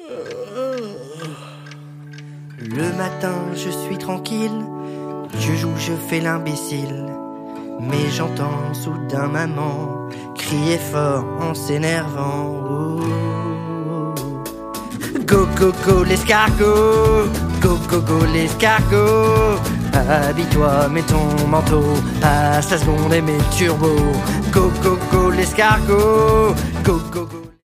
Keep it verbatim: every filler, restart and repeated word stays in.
Le matin, je suis tranquille, je joue, je fais l'imbécile. Mais j'entends soudain maman crier fort en s'énervant. Oh. Go, go, go, l'escargot! Go, go, go, l'escargot! Habille-toi, mets ton manteau, passe la seconde et mets le turbo. Go, go, go, l'escargot! Go, go, go.